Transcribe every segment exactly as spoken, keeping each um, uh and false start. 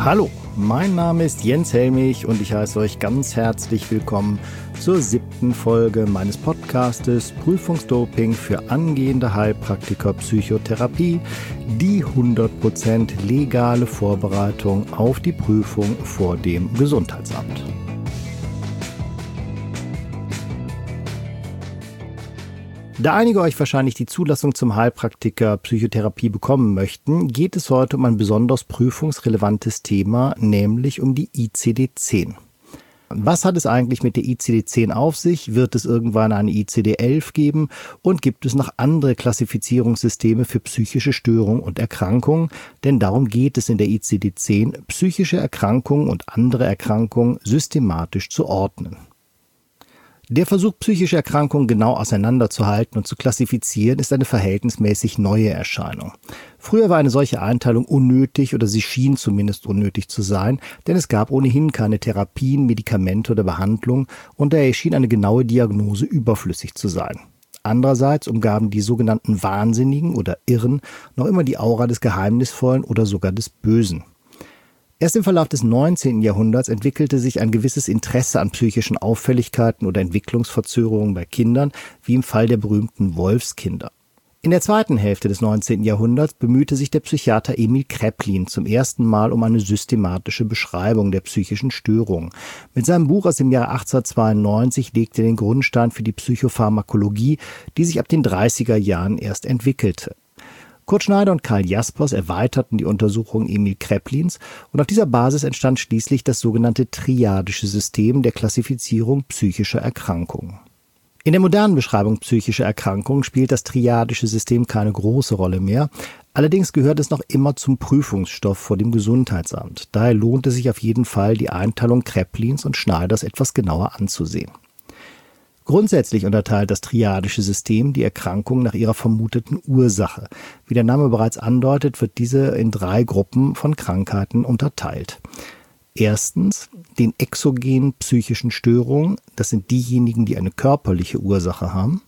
Hallo, mein Name ist Jens Helmich und ich heiße euch ganz herzlich willkommen zur siebten Folge meines Podcastes Prüfungsdoping für angehende Heilpraktiker Psychotherapie, die hundert Prozent legale Vorbereitung auf die Prüfung vor dem Gesundheitsamt. Da einige euch wahrscheinlich die Zulassung zum Heilpraktiker Psychotherapie bekommen möchten, geht es heute um ein besonders prüfungsrelevantes Thema, nämlich um die I C D zehn. Was hat es eigentlich mit der I C D zehn auf sich? Wird es irgendwann eine I C D elf geben? Und gibt es noch andere Klassifizierungssysteme für psychische Störungen und Erkrankungen? Denn darum geht es in der I C D zehn, psychische Erkrankungen und andere Erkrankungen systematisch zu ordnen. Der Versuch, psychische Erkrankungen genau auseinanderzuhalten und zu klassifizieren, ist eine verhältnismäßig neue Erscheinung. Früher war eine solche Einteilung unnötig oder sie schien zumindest unnötig zu sein, denn es gab ohnehin keine Therapien, Medikamente oder Behandlung und daher schien eine genaue Diagnose überflüssig zu sein. Andererseits umgaben die sogenannten Wahnsinnigen oder Irren noch immer die Aura des Geheimnisvollen oder sogar des Bösen. Erst im Verlauf des neunzehnten Jahrhunderts entwickelte sich ein gewisses Interesse an psychischen Auffälligkeiten oder Entwicklungsverzögerungen bei Kindern, wie im Fall der berühmten Wolfskinder. In der zweiten Hälfte des neunzehnten Jahrhunderts bemühte sich der Psychiater Emil Kraepelin zum ersten Mal um eine systematische Beschreibung der psychischen Störungen. Mit seinem Buch aus dem Jahre achtzehnhundertzweiundneunzig legte er den Grundstein für die Psychopharmakologie, die sich ab den dreißiger Jahren erst entwickelte. Kurt Schneider und Karl Jaspers erweiterten die Untersuchung Emil Kraepelins und auf dieser Basis entstand schließlich das sogenannte triadische System der Klassifizierung psychischer Erkrankungen. In der modernen Beschreibung psychischer Erkrankungen spielt das triadische System keine große Rolle mehr, allerdings gehört es noch immer zum Prüfungsstoff vor dem Gesundheitsamt. Daher lohnt es sich auf jeden Fall, die Einteilung Kraepelins und Schneiders etwas genauer anzusehen. Grundsätzlich unterteilt das triadische System die Erkrankung nach ihrer vermuteten Ursache. Wie der Name bereits andeutet, wird diese in drei Gruppen von Krankheiten unterteilt. Erstens den exogenen psychischen Störungen, das sind diejenigen, die eine körperliche Ursache haben.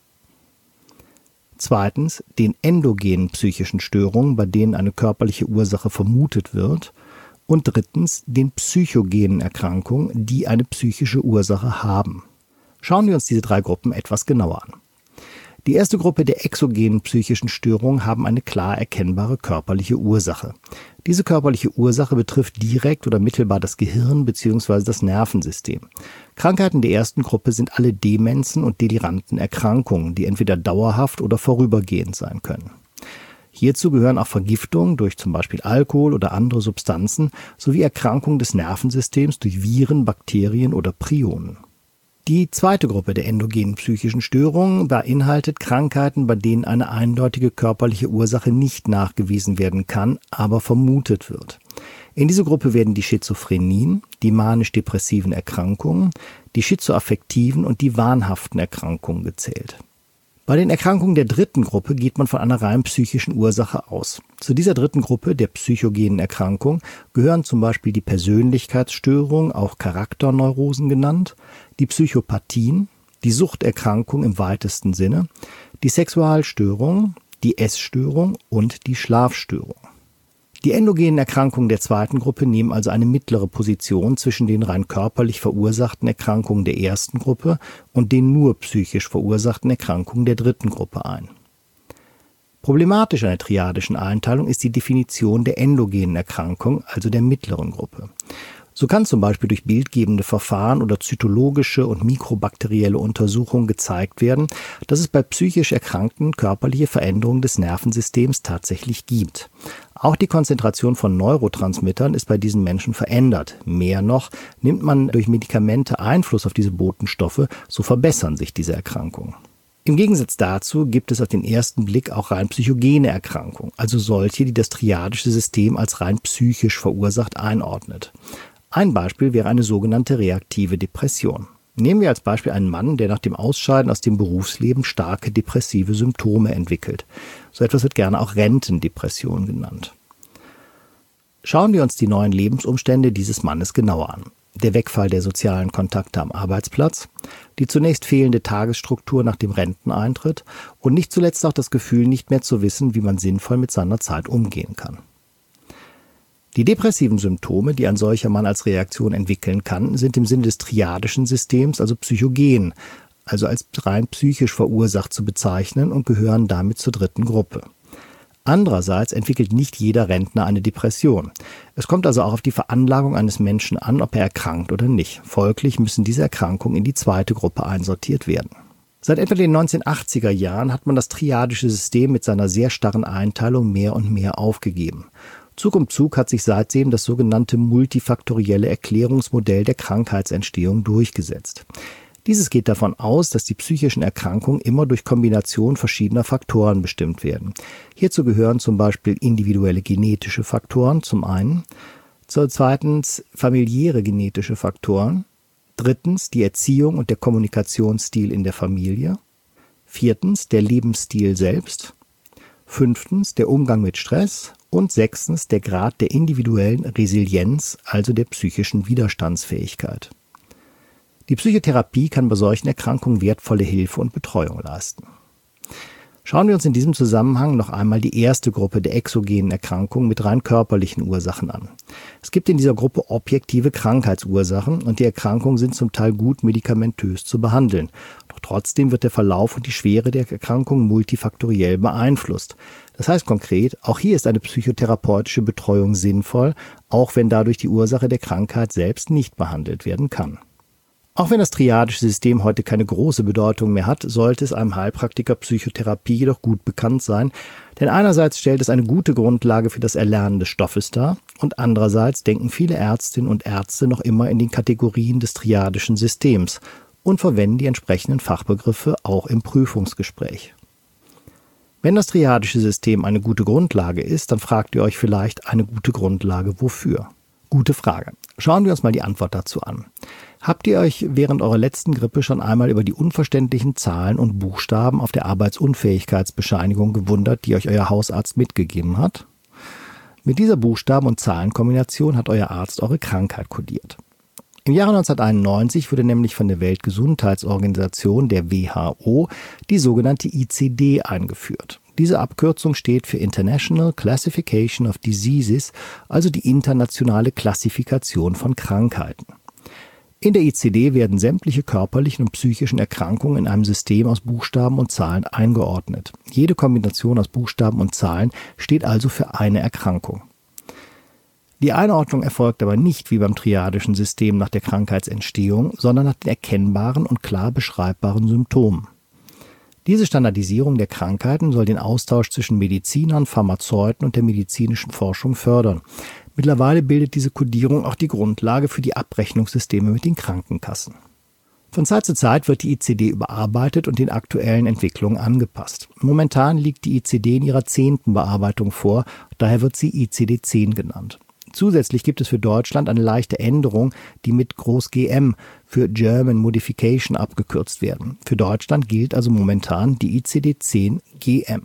Zweitens den endogenen psychischen Störungen, bei denen eine körperliche Ursache vermutet wird. Und drittens den psychogenen Erkrankungen, die eine psychische Ursache haben. Schauen wir uns diese drei Gruppen etwas genauer an. Die erste Gruppe der exogenen psychischen Störungen haben eine klar erkennbare körperliche Ursache. Diese körperliche Ursache betrifft direkt oder mittelbar das Gehirn bzw. das Nervensystem. Krankheiten der ersten Gruppe sind alle Demenzen und deliranten Erkrankungen, die entweder dauerhaft oder vorübergehend sein können. Hierzu gehören auch Vergiftungen durch zum Beispiel Alkohol oder andere Substanzen sowie Erkrankungen des Nervensystems durch Viren, Bakterien oder Prionen. Die zweite Gruppe der endogenen psychischen Störungen beinhaltet Krankheiten, bei denen eine eindeutige körperliche Ursache nicht nachgewiesen werden kann, aber vermutet wird. In diese Gruppe werden die Schizophrenien, die manisch-depressiven Erkrankungen, die schizoaffektiven und die wahnhaften Erkrankungen gezählt. Bei den Erkrankungen der dritten Gruppe geht man von einer rein psychischen Ursache aus. Zu dieser dritten Gruppe der psychogenen Erkrankung gehören zum Beispiel die Persönlichkeitsstörungen, auch Charakterneurosen genannt, die Psychopathien, die Suchterkrankung im weitesten Sinne, die Sexualstörung, die Essstörung und die Schlafstörung. Die endogenen Erkrankungen der zweiten Gruppe nehmen also eine mittlere Position zwischen den rein körperlich verursachten Erkrankungen der ersten Gruppe und den nur psychisch verursachten Erkrankungen der dritten Gruppe ein. Problematisch an der triadischen Einteilung ist die Definition der endogenen Erkrankung, also der mittleren Gruppe. So kann zum Beispiel durch bildgebende Verfahren oder zytologische und mikrobakterielle Untersuchungen gezeigt werden, dass es bei psychisch Erkrankten körperliche Veränderungen des Nervensystems tatsächlich gibt. Auch die Konzentration von Neurotransmittern ist bei diesen Menschen verändert. Mehr noch, nimmt man durch Medikamente Einfluss auf diese Botenstoffe, so verbessern sich diese Erkrankungen. Im Gegensatz dazu gibt es auf den ersten Blick auch rein psychogene Erkrankungen, also solche, die das triadische System als rein psychisch verursacht einordnet. Ein Beispiel wäre eine sogenannte reaktive Depression. Nehmen wir als Beispiel einen Mann, der nach dem Ausscheiden aus dem Berufsleben starke depressive Symptome entwickelt. So etwas wird gerne auch Rentendepression genannt. Schauen wir uns die neuen Lebensumstände dieses Mannes genauer an. Der Wegfall der sozialen Kontakte am Arbeitsplatz, die zunächst fehlende Tagesstruktur nach dem Renteneintritt und nicht zuletzt auch das Gefühl, nicht mehr zu wissen, wie man sinnvoll mit seiner Zeit umgehen kann. Die depressiven Symptome, die ein solcher Mann als Reaktion entwickeln kann, sind im Sinne des triadischen Systems, also psychogen, also als rein psychisch verursacht zu bezeichnen und gehören damit zur dritten Gruppe. Andererseits entwickelt nicht jeder Rentner eine Depression. Es kommt also auch auf die Veranlagung eines Menschen an, ob er erkrankt oder nicht. Folglich müssen diese Erkrankungen in die zweite Gruppe einsortiert werden. Seit etwa den neunzehnhundertachtziger Jahren hat man das triadische System mit seiner sehr starren Einteilung mehr und mehr aufgegeben. Zug um Zug hat sich seitdem das sogenannte multifaktorielle Erklärungsmodell der Krankheitsentstehung durchgesetzt. Dieses geht davon aus, dass die psychischen Erkrankungen immer durch Kombination verschiedener Faktoren bestimmt werden. Hierzu gehören zum Beispiel individuelle genetische Faktoren zum einen, zweitens familiäre genetische Faktoren, drittens die Erziehung und der Kommunikationsstil in der Familie, viertens der Lebensstil selbst, fünftens der Umgang mit Stress und sechstens der Grad der individuellen Resilienz, also der psychischen Widerstandsfähigkeit. Die Psychotherapie kann bei solchen Erkrankungen wertvolle Hilfe und Betreuung leisten. Schauen wir uns in diesem Zusammenhang noch einmal die erste Gruppe der exogenen Erkrankungen mit rein körperlichen Ursachen an. Es gibt in dieser Gruppe objektive Krankheitsursachen und die Erkrankungen sind zum Teil gut medikamentös zu behandeln. Doch trotzdem wird der Verlauf und die Schwere der Erkrankung multifaktoriell beeinflusst. Das heißt konkret, auch hier ist eine psychotherapeutische Betreuung sinnvoll, auch wenn dadurch die Ursache der Krankheit selbst nicht behandelt werden kann. Auch wenn das triadische System heute keine große Bedeutung mehr hat, sollte es einem Heilpraktiker Psychotherapie jedoch gut bekannt sein, denn einerseits stellt es eine gute Grundlage für das Erlernen des Stoffes dar und andererseits denken viele Ärztinnen und Ärzte noch immer in den Kategorien des triadischen Systems und verwenden die entsprechenden Fachbegriffe auch im Prüfungsgespräch. Wenn das triadische System eine gute Grundlage ist, dann fragt ihr euch vielleicht, eine gute Grundlage wofür? Gute Frage. Schauen wir uns mal die Antwort dazu an. Habt ihr euch während eurer letzten Grippe schon einmal über die unverständlichen Zahlen und Buchstaben auf der Arbeitsunfähigkeitsbescheinigung gewundert, die euch euer Hausarzt mitgegeben hat? Mit dieser Buchstaben- und Zahlenkombination hat euer Arzt eure Krankheit kodiert. Im Jahre neunzehnhunderteinundneunzig wurde nämlich von der Weltgesundheitsorganisation, der W H O, die sogenannte I C D eingeführt. Diese Abkürzung steht für International Classification of Diseases, also die internationale Klassifikation von Krankheiten. In der I C D werden sämtliche körperlichen und psychischen Erkrankungen in einem System aus Buchstaben und Zahlen eingeordnet. Jede Kombination aus Buchstaben und Zahlen steht also für eine Erkrankung. Die Einordnung erfolgt aber nicht wie beim triadischen System nach der Krankheitsentstehung, sondern nach den erkennbaren und klar beschreibbaren Symptomen. Diese Standardisierung der Krankheiten soll den Austausch zwischen Medizinern, Pharmazeuten und der medizinischen Forschung fördern. Mittlerweile bildet diese Kodierung auch die Grundlage für die Abrechnungssysteme mit den Krankenkassen. Von Zeit zu Zeit wird die I C D überarbeitet und den aktuellen Entwicklungen angepasst. Momentan liegt die I C D in ihrer zehnten Bearbeitung vor, daher wird sie I C D zehn genannt. Zusätzlich gibt es für Deutschland eine leichte Änderung, die mit Groß G M für German Modification abgekürzt werden. Für Deutschland gilt also momentan die I C D zehn G M.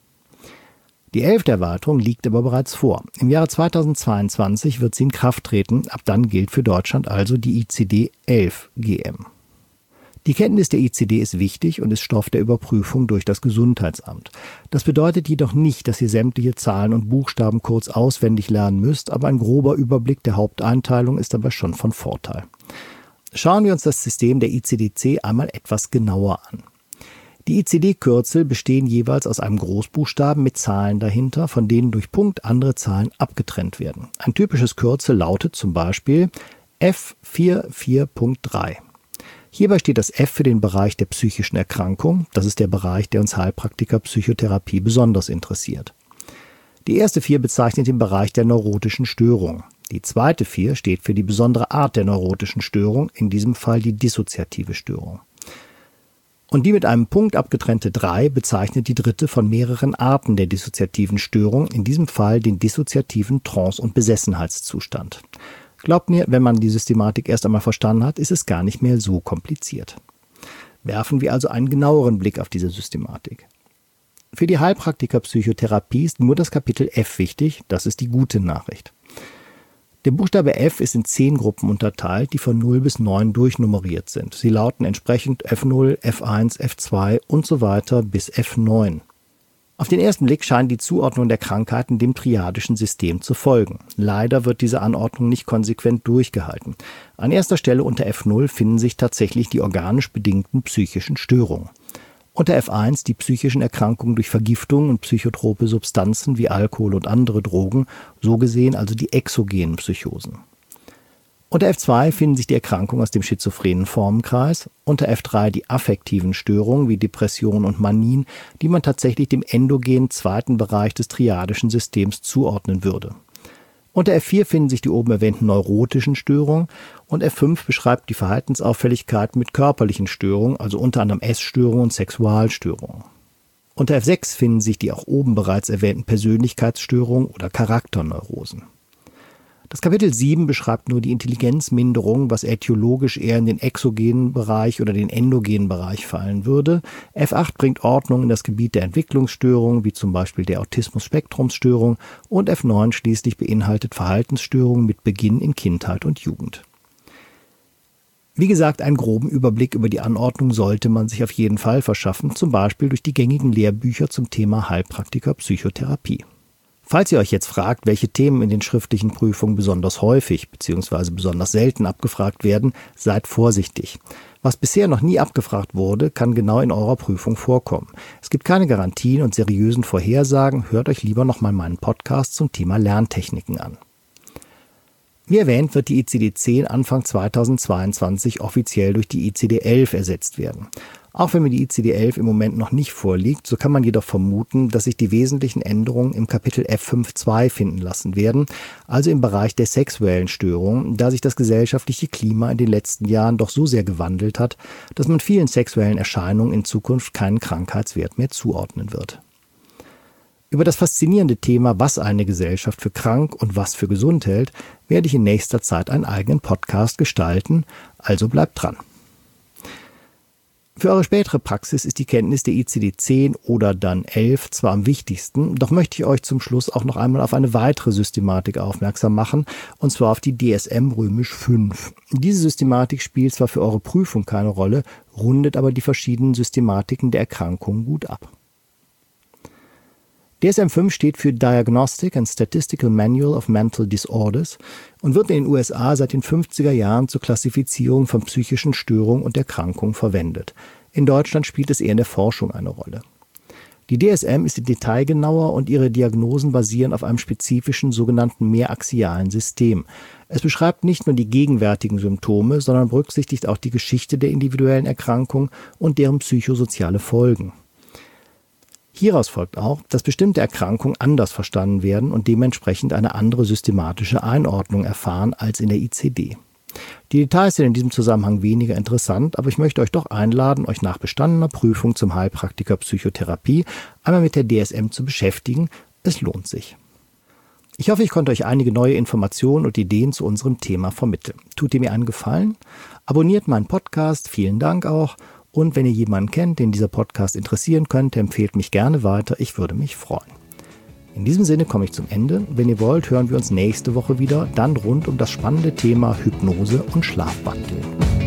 Die elfte Erweiterung liegt aber bereits vor. Im Jahre zweitausendzweiundzwanzig wird sie in Kraft treten, ab dann gilt für Deutschland also die I C D elf G M. Die Kenntnis der I C D ist wichtig und ist Stoff der Überprüfung durch das Gesundheitsamt. Das bedeutet jedoch nicht, dass ihr sämtliche Zahlen und Buchstaben kurz auswendig lernen müsst, aber ein grober Überblick der Haupteinteilung ist dabei schon von Vorteil. Schauen wir uns das System der I C D C einmal etwas genauer an. Die I C D-Kürzel bestehen jeweils aus einem Großbuchstaben mit Zahlen dahinter, von denen durch Punkt andere Zahlen abgetrennt werden. Ein typisches Kürzel lautet zum Beispiel F vierundvierzig Punkt drei. Hierbei steht das F für den Bereich der psychischen Erkrankung. Das ist der Bereich, der uns Heilpraktiker Psychotherapie besonders interessiert. Die erste vier bezeichnet den Bereich der neurotischen Störung. Die zweite vier steht für die besondere Art der neurotischen Störung, in diesem Fall die dissoziative Störung. Und die mit einem Punkt abgetrennte drei bezeichnet die dritte von mehreren Arten der dissoziativen Störung, in diesem Fall den dissoziativen Trance- und Besessenheitszustand. Glaubt mir, wenn man die Systematik erst einmal verstanden hat, ist es gar nicht mehr so kompliziert. Werfen wir also einen genaueren Blick auf diese Systematik. Für die Heilpraktiker Psychotherapie ist nur das Kapitel F wichtig, das ist die gute Nachricht. Der Buchstabe F ist in zehn Gruppen unterteilt, die von null bis neun durchnummeriert sind. Sie lauten entsprechend F null, F eins, F zwei und so weiter bis F neun. Auf den ersten Blick scheint die Zuordnung der Krankheiten dem triadischen System zu folgen. Leider wird diese Anordnung nicht konsequent durchgehalten. An erster Stelle unter F null finden sich tatsächlich die organisch bedingten psychischen Störungen. Unter F eins die psychischen Erkrankungen durch Vergiftung und psychotrope Substanzen wie Alkohol und andere Drogen, so gesehen also die exogenen Psychosen. Unter F zwei finden sich die Erkrankungen aus dem schizophrenen Formenkreis, unter F drei die affektiven Störungen wie Depressionen und Manien, die man tatsächlich dem endogenen zweiten Bereich des triadischen Systems zuordnen würde. Unter F vier finden sich die oben erwähnten neurotischen Störungen und F fünf beschreibt die Verhaltensauffälligkeit mit körperlichen Störungen, also unter anderem Essstörungen und Sexualstörungen. Unter F sechs finden sich die auch oben bereits erwähnten Persönlichkeitsstörungen oder Charakterneurosen. Das Kapitel sieben beschreibt nur die Intelligenzminderung, was ätiologisch eher in den exogenen Bereich oder den endogenen Bereich fallen würde. F acht bringt Ordnung in das Gebiet der Entwicklungsstörungen, wie zum Beispiel der Autismus-Spektrumsstörung, und F neun schließlich beinhaltet Verhaltensstörungen mit Beginn in Kindheit und Jugend. Wie gesagt, einen groben Überblick über die Anordnung sollte man sich auf jeden Fall verschaffen, zum Beispiel durch die gängigen Lehrbücher zum Thema Heilpraktiker Psychotherapie. Falls ihr euch jetzt fragt, welche Themen in den schriftlichen Prüfungen besonders häufig bzw. besonders selten abgefragt werden, seid vorsichtig. Was bisher noch nie abgefragt wurde, kann genau in eurer Prüfung vorkommen. Es gibt keine Garantien und seriösen Vorhersagen, hört euch lieber nochmal meinen Podcast zum Thema Lerntechniken an. Wie erwähnt, wird die I C D zehn Anfang zweitausendzweiundzwanzig offiziell durch die I C D elf ersetzt werden. Auch wenn mir die I C D elf im Moment noch nicht vorliegt, so kann man jedoch vermuten, dass sich die wesentlichen Änderungen im Kapitel F fünf Punkt zwei finden lassen werden, also im Bereich der sexuellen Störungen, da sich das gesellschaftliche Klima in den letzten Jahren doch so sehr gewandelt hat, dass man vielen sexuellen Erscheinungen in Zukunft keinen Krankheitswert mehr zuordnen wird. Über das faszinierende Thema, was eine Gesellschaft für krank und was für gesund hält, werde ich in nächster Zeit einen eigenen Podcast gestalten, also bleibt dran. Für eure spätere Praxis ist die Kenntnis der I C D zehn oder dann elf zwar am wichtigsten, doch möchte ich euch zum Schluss auch noch einmal auf eine weitere Systematik aufmerksam machen, und zwar auf die D S M römisch fünf. Diese Systematik spielt zwar für eure Prüfung keine Rolle, rundet aber die verschiedenen Systematiken der Erkrankungen gut ab. D S M fünf steht für Diagnostic and Statistical Manual of Mental Disorders und wird in den U S A seit den fünfziger Jahren zur Klassifizierung von psychischen Störungen und Erkrankungen verwendet. In Deutschland spielt es eher in der Forschung eine Rolle. Die D S M ist detailgenauer und ihre Diagnosen basieren auf einem spezifischen sogenannten mehraxialen System. Es beschreibt nicht nur die gegenwärtigen Symptome, sondern berücksichtigt auch die Geschichte der individuellen Erkrankung und deren psychosoziale Folgen. Hieraus folgt auch, dass bestimmte Erkrankungen anders verstanden werden und dementsprechend eine andere systematische Einordnung erfahren als in der I C D. Die Details sind in diesem Zusammenhang weniger interessant, aber ich möchte euch doch einladen, euch nach bestandener Prüfung zum Heilpraktiker Psychotherapie einmal mit der D S M zu beschäftigen. Es lohnt sich. Ich hoffe, ich konnte euch einige neue Informationen und Ideen zu unserem Thema vermitteln. Tut ihr mir einen Gefallen? Abonniert meinen Podcast, vielen Dank auch. Und wenn ihr jemanden kennt, den dieser Podcast interessieren könnte, empfehlt mich gerne weiter, ich würde mich freuen. In diesem Sinne komme ich zum Ende. Wenn ihr wollt, hören wir uns nächste Woche wieder, dann rund um das spannende Thema Hypnose und Schlafwandeln.